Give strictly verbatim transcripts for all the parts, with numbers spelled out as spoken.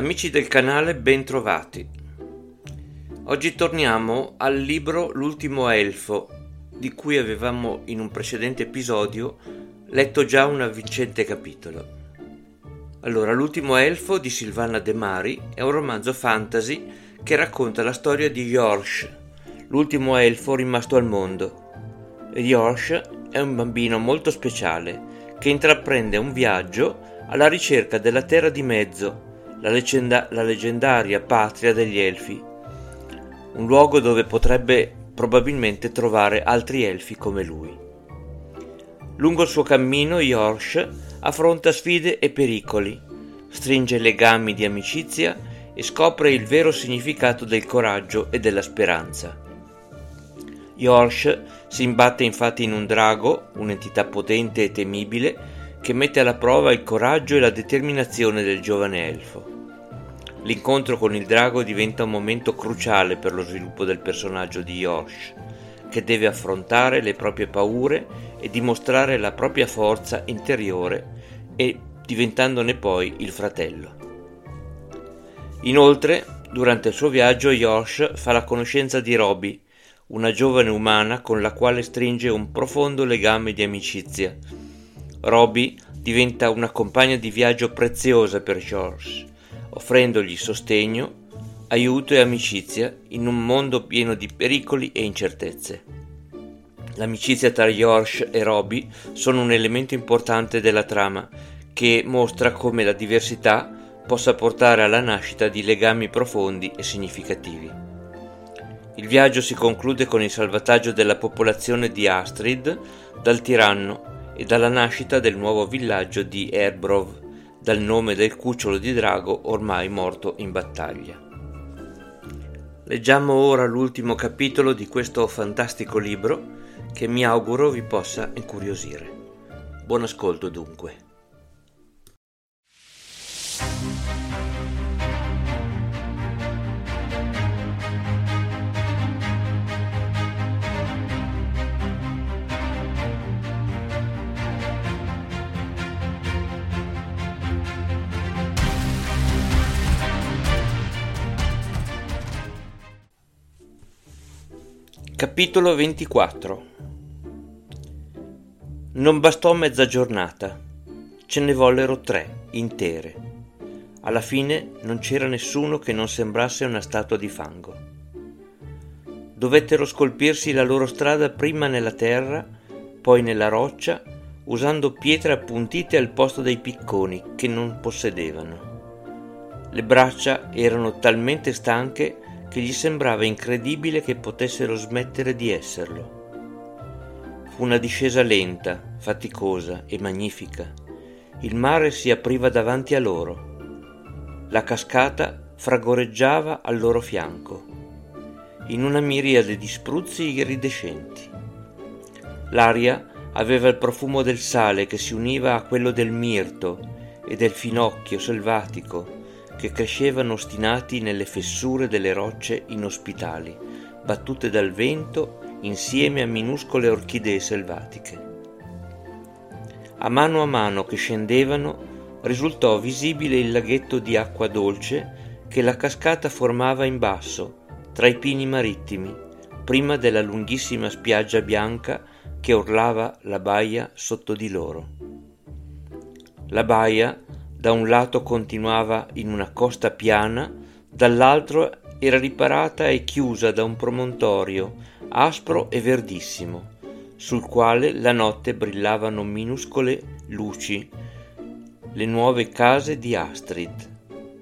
Amici del canale, bentrovati. Oggi torniamo al libro L'ultimo elfo, di cui avevamo in un precedente episodio letto già un avvincente capitolo. Allora, L'ultimo elfo di Silvana De Mari è un romanzo fantasy che racconta la storia di Yorsh, l'ultimo elfo rimasto al mondo. Yorsh è un bambino molto speciale che intraprende un viaggio alla ricerca della Terra di Mezzo, La, leggenda- la leggendaria patria degli elfi, un luogo dove potrebbe probabilmente trovare altri elfi come lui. Lungo il suo cammino Yorsh affronta sfide e pericoli, stringe legami di amicizia e scopre il vero significato del coraggio e della speranza. Yorsh si imbatte infatti in un drago, un'entità potente e temibile, che mette alla prova il coraggio e la determinazione del giovane elfo. L'incontro con il drago diventa un momento cruciale per lo sviluppo del personaggio di Yorsh, che deve affrontare le proprie paure e dimostrare la propria forza interiore, e diventandone poi il fratello. Inoltre, durante il suo viaggio, Yorsh fa la conoscenza di Robi, una giovane umana con la quale stringe un profondo legame di amicizia. Robi diventa una compagna di viaggio preziosa per Yorsh, offrendogli sostegno, aiuto e amicizia in un mondo pieno di pericoli e incertezze. L'amicizia tra Yorsh e Robi sono un elemento importante della trama, che mostra come la diversità possa portare alla nascita di legami profondi e significativi. Il viaggio si conclude con il salvataggio della popolazione di Astrid dal tiranno e dalla nascita del nuovo villaggio di Erbrov, dal nome del cucciolo di drago ormai morto in battaglia. Leggiamo ora l'ultimo capitolo di questo fantastico libro che mi auguro vi possa incuriosire. Buon ascolto dunque. Capitolo ventiquattro. Non bastò mezza giornata, ce ne vollero tre intere. Alla fine non c'era nessuno che non sembrasse una statua di fango. Dovettero scolpirsi la loro strada prima nella terra, poi nella roccia, usando pietre appuntite al posto dei picconi che non possedevano. Le braccia erano talmente stanche che gli sembrava incredibile che potessero smettere di esserlo. Fu una discesa lenta, faticosa e magnifica. Il mare si apriva davanti a loro. La cascata fragoreggiava al loro fianco, in una miriade di spruzzi iridescenti. L'aria aveva il profumo del sale che si univa a quello del mirto e del finocchio selvatico, che crescevano ostinati nelle fessure delle rocce inospitali, battute dal vento insieme a minuscole orchidee selvatiche. A mano a mano che scendevano, risultò visibile il laghetto di acqua dolce che la cascata formava in basso, tra i pini marittimi, prima della lunghissima spiaggia bianca che orlava la baia sotto di loro. La baia da un lato continuava in una costa piana, dall'altro era riparata e chiusa da un promontorio aspro e verdissimo, sul quale la notte brillavano minuscole luci, le nuove case di Astrid.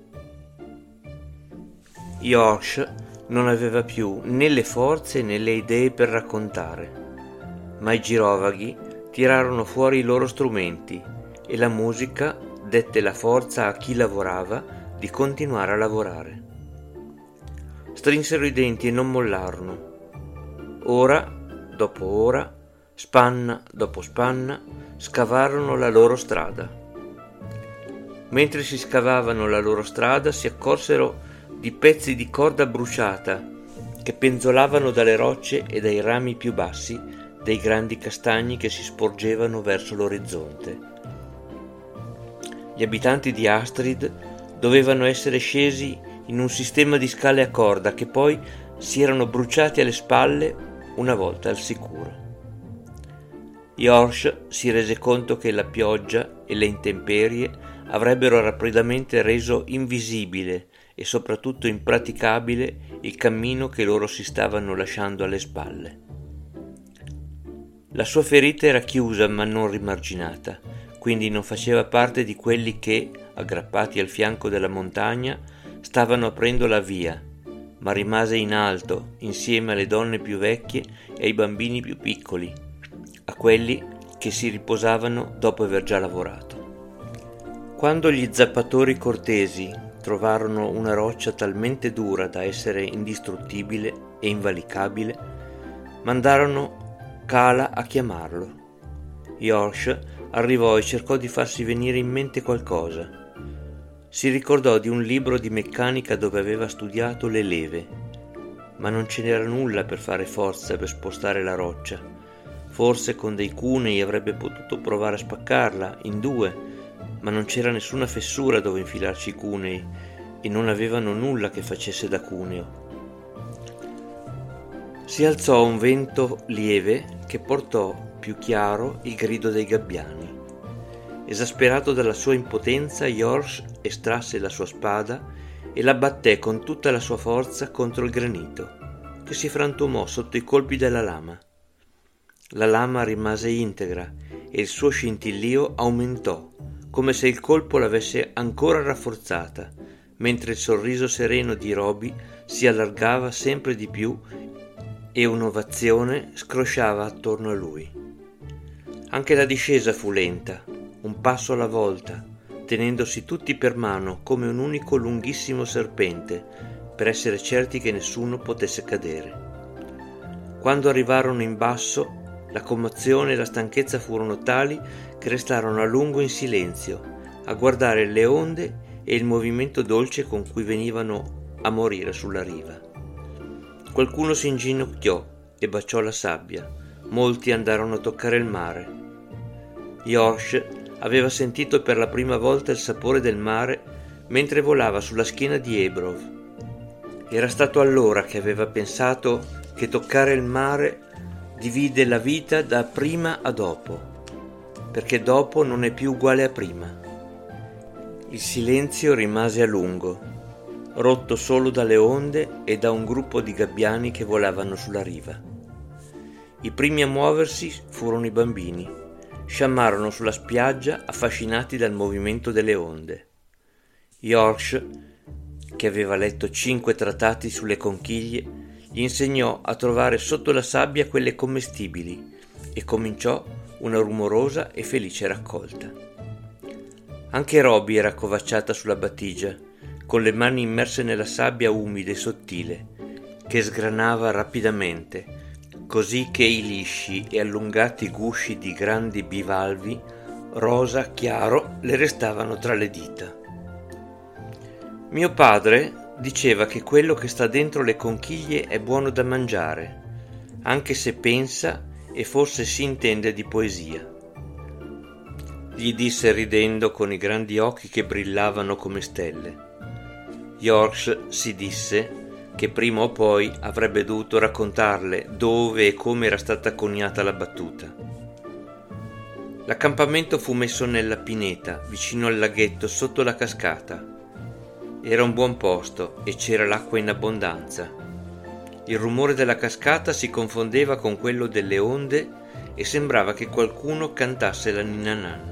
Yorsh non aveva più né le forze né le idee per raccontare, ma i girovaghi tirarono fuori i loro strumenti e la musica dette la forza a chi lavorava di continuare a lavorare. Strinsero i denti e non mollarono. Ora dopo ora, spanna dopo spanna, scavarono la loro strada. Mentre si scavavano la loro strada, si accorsero di pezzi di corda bruciata che penzolavano dalle rocce e dai rami più bassi dei grandi castagni che si sporgevano verso l'orizzonte. Gli abitanti di Astrid dovevano essere scesi in un sistema di scale a corda che poi si erano bruciati alle spalle una volta al sicuro. Yorsh si rese conto che la pioggia e le intemperie avrebbero rapidamente reso invisibile e soprattutto impraticabile il cammino che loro si stavano lasciando alle spalle. La sua ferita era chiusa ma non rimarginata, quindi non faceva parte di quelli che, aggrappati al fianco della montagna, stavano aprendo la via, ma rimase in alto insieme alle donne più vecchie e ai bambini più piccoli, a quelli che si riposavano dopo aver già lavorato. Quando gli zappatori cortesi trovarono una roccia talmente dura da essere indistruttibile e invalicabile, mandarono Kala a chiamarlo. Yorsh arrivò e cercò di farsi venire in mente qualcosa. Si ricordò di un libro di meccanica dove aveva studiato le leve, ma non ce n'era nulla per fare forza per spostare la roccia. Forse con dei cunei avrebbe potuto provare a spaccarla in due, ma non c'era nessuna fessura dove infilarci i cunei e non avevano nulla che facesse da cuneo. Si alzò un vento lieve che portò più chiaro il grido dei gabbiani. Esasperato dalla sua impotenza, Yorsh estrasse la sua spada e la batté con tutta la sua forza contro il granito, che si frantumò sotto i colpi della lama. La lama rimase integra e il suo scintillio aumentò, come se il colpo l'avesse ancora rafforzata, mentre il sorriso sereno di Roby si allargava sempre di più e un'ovazione scrosciava attorno a lui. Anche la discesa fu lenta, un passo alla volta, tenendosi tutti per mano come un unico lunghissimo serpente, per essere certi che nessuno potesse cadere. Quando arrivarono in basso, la commozione e la stanchezza furono tali che restarono a lungo in silenzio, a guardare le onde e il movimento dolce con cui venivano a morire sulla riva. Qualcuno si inginocchiò e baciò la sabbia, molti andarono a toccare il mare. Yorsh aveva sentito per la prima volta il sapore del mare mentre volava sulla schiena di Ebrov. Era stato allora che aveva pensato che toccare il mare divide la vita da prima a dopo, perché dopo non è più uguale a prima. Il silenzio rimase a lungo, rotto solo dalle onde e da un gruppo di gabbiani che volavano sulla riva. I primi a muoversi furono i bambini. Sciamarono sulla spiaggia affascinati dal movimento delle onde. Yorsh, che aveva letto cinque trattati sulle conchiglie, gli insegnò a trovare sotto la sabbia quelle commestibili e cominciò una rumorosa e felice raccolta. Anche Roby era accovacciata sulla battigia, con le mani immerse nella sabbia umida e sottile, che sgranava rapidamente, così che i lisci e allungati gusci di grandi bivalvi rosa chiaro le restavano tra le dita. Mio padre diceva che quello che sta dentro le conchiglie è buono da mangiare, anche se pensa e forse si intende di poesia. Gli disse ridendo con i grandi occhi che brillavano come stelle. Yorsh si disse che prima o poi avrebbe dovuto raccontarle dove e come era stata coniata la battuta. L'accampamento fu messo nella pineta, vicino al laghetto sotto la cascata. Era un buon posto e c'era l'acqua in abbondanza. Il rumore della cascata si confondeva con quello delle onde e sembrava che qualcuno cantasse la ninna nanna.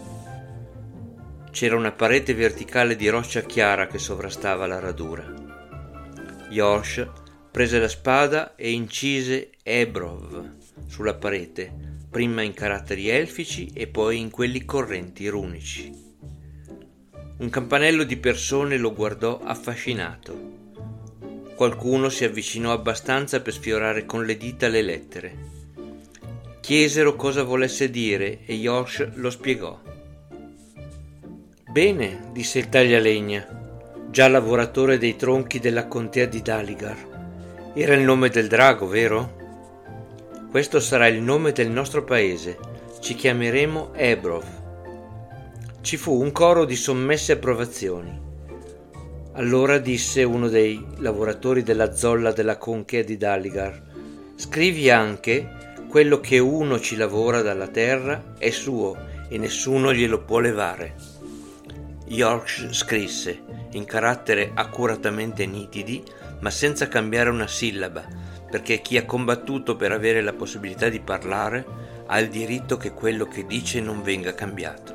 C'era una parete verticale di roccia chiara che sovrastava la radura. Yorsh prese la spada e incise Ebrov sulla parete, prima in caratteri elfici e poi in quelli correnti runici. Un campanello di persone lo guardò affascinato. Qualcuno si avvicinò abbastanza per sfiorare con le dita le lettere. Chiesero cosa volesse dire e Yorsh lo spiegò. Bene, disse il taglialegna, già lavoratore dei tronchi della contea di Daligar. Era il nome del drago, vero? Questo sarà il nome del nostro paese. Ci chiameremo Ebrov. Ci fu un coro di sommesse approvazioni. Allora disse uno dei lavoratori della zolla della conchea di Daligar: scrivi anche: quello che uno ci lavora dalla terra è suo e nessuno glielo può levare. York scrisse, in caratteri accuratamente nitidi, ma senza cambiare una sillaba, perché chi ha combattuto per avere la possibilità di parlare ha il diritto che quello che dice non venga cambiato.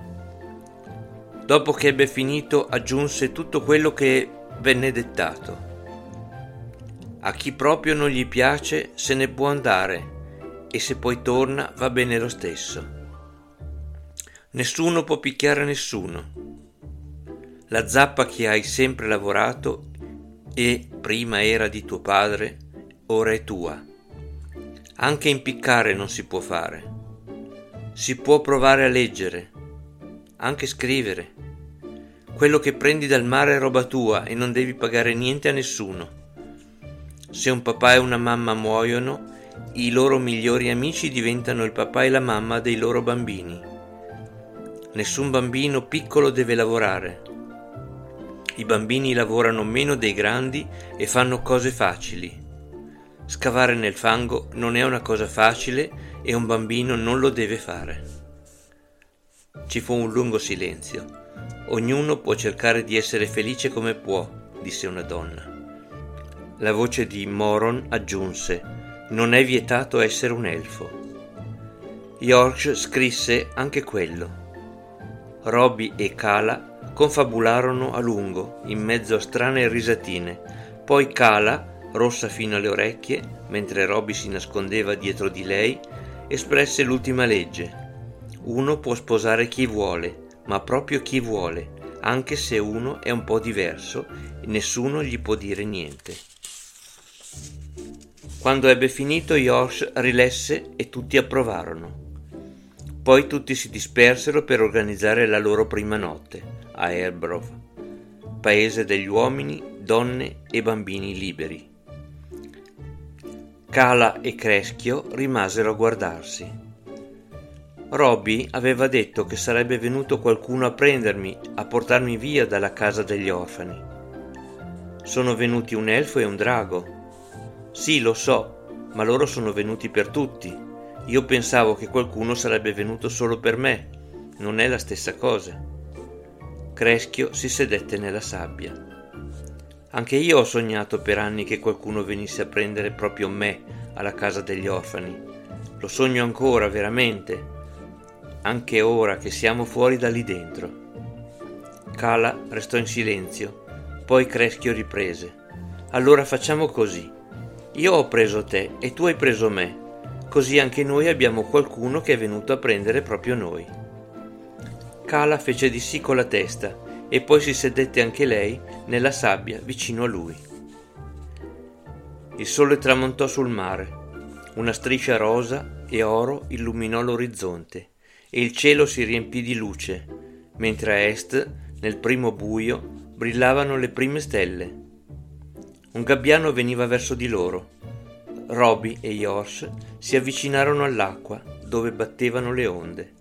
Dopo che ebbe finito, aggiunse tutto quello che venne dettato. A chi proprio non gli piace se ne può andare, e se poi torna va bene lo stesso. Nessuno può picchiare nessuno. La zappa che hai sempre lavorato e prima era di tuo padre, ora è tua. Anche impiccare non si può fare. Si può provare a leggere, anche scrivere. Quello che prendi dal mare è roba tua e non devi pagare niente a nessuno. Se un papà e una mamma muoiono, i loro migliori amici diventano il papà e la mamma dei loro bambini. Nessun bambino piccolo deve lavorare. I bambini lavorano meno dei grandi e fanno cose facili. Scavare nel fango non è una cosa facile e un bambino non lo deve fare. Ci fu un lungo silenzio. Ognuno può cercare di essere felice come può, disse una donna. La voce di Moron aggiunse: non è vietato essere un elfo. York scrisse anche quello. Roby e Kala confabularono a lungo, in mezzo a strane risatine. Poi Kala, rossa fino alle orecchie, mentre Roby si nascondeva dietro di lei, espresse l'ultima legge. Uno può sposare chi vuole, ma proprio chi vuole, anche se uno è un po' diverso e nessuno gli può dire niente. Quando ebbe finito, York rilesse e tutti approvarono. Poi tutti si dispersero per organizzare la loro prima notte a Airbrove, paese degli uomini, donne e bambini liberi. Kala e Creschio rimasero a guardarsi. Roby aveva detto che sarebbe venuto qualcuno a prendermi, a portarmi via dalla casa degli orfani. Sono venuti un elfo e un drago. Sì, lo so, ma loro sono venuti per tutti. Io pensavo che qualcuno sarebbe venuto solo per me. Non è la stessa cosa. Creschio si sedette nella sabbia. Anche io ho sognato per anni che qualcuno venisse a prendere proprio me alla casa degli orfani. Lo sogno ancora, veramente. Anche ora che siamo fuori da lì dentro. Kala restò in silenzio, poi Creschio riprese. Allora facciamo così. Io ho preso te e tu hai preso me, così anche noi abbiamo qualcuno che è venuto a prendere proprio noi. Kala fece di sì con la testa e poi si sedette anche lei nella sabbia vicino a lui. Il sole tramontò sul mare. Una striscia rosa e oro illuminò l'orizzonte e il cielo si riempì di luce, mentre a est, nel primo buio, brillavano le prime stelle. Un gabbiano veniva verso di loro. Roby e York si avvicinarono all'acqua, dove battevano le onde.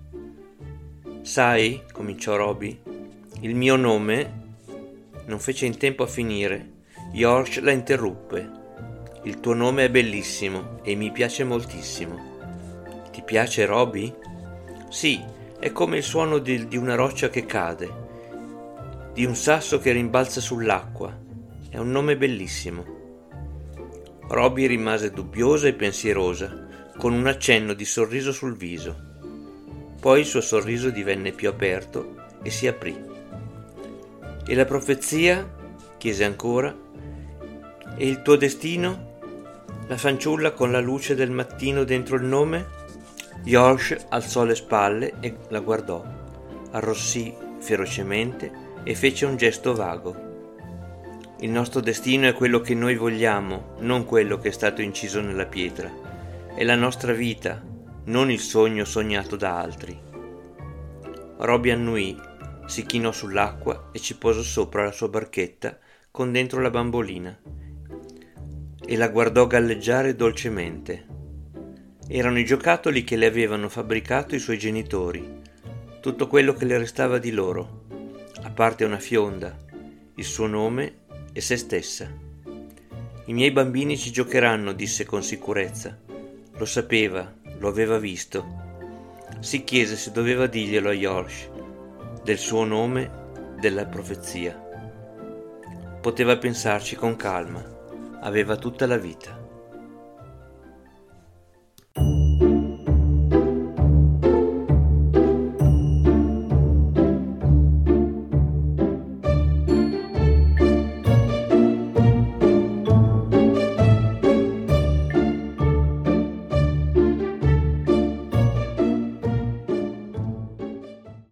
Sai, cominciò Roby, il mio nome... Non fece in tempo a finire. York la interruppe. Il tuo nome è bellissimo e mi piace moltissimo. Ti piace, Roby? Sì, è come il suono di, di una roccia che cade, di un sasso che rimbalza sull'acqua. È un nome bellissimo. Roby rimase dubbiosa e pensierosa, con un accenno di sorriso sul viso. Poi il suo sorriso divenne più aperto e si aprì. E la profezia? Chiese ancora. E il tuo destino? La fanciulla con la luce del mattino dentro il nome? York alzò le spalle e la guardò, arrossì ferocemente e fece un gesto vago. Il nostro destino è quello che noi vogliamo, non quello che è stato inciso nella pietra. È la nostra vita, non il sogno sognato da altri. Roby annui, si chinò sull'acqua e ci posò sopra la sua barchetta con dentro la bambolina e la guardò galleggiare dolcemente. Erano i giocattoli che le avevano fabbricato i suoi genitori, tutto quello che le restava di loro, a parte una fionda, il suo nome e se stessa. I miei bambini ci giocheranno, disse con sicurezza. Lo sapeva, lo aveva visto. Si chiese se doveva dirglielo a Yorsh, del suo nome, della profezia. Poteva pensarci con calma, aveva tutta la vita.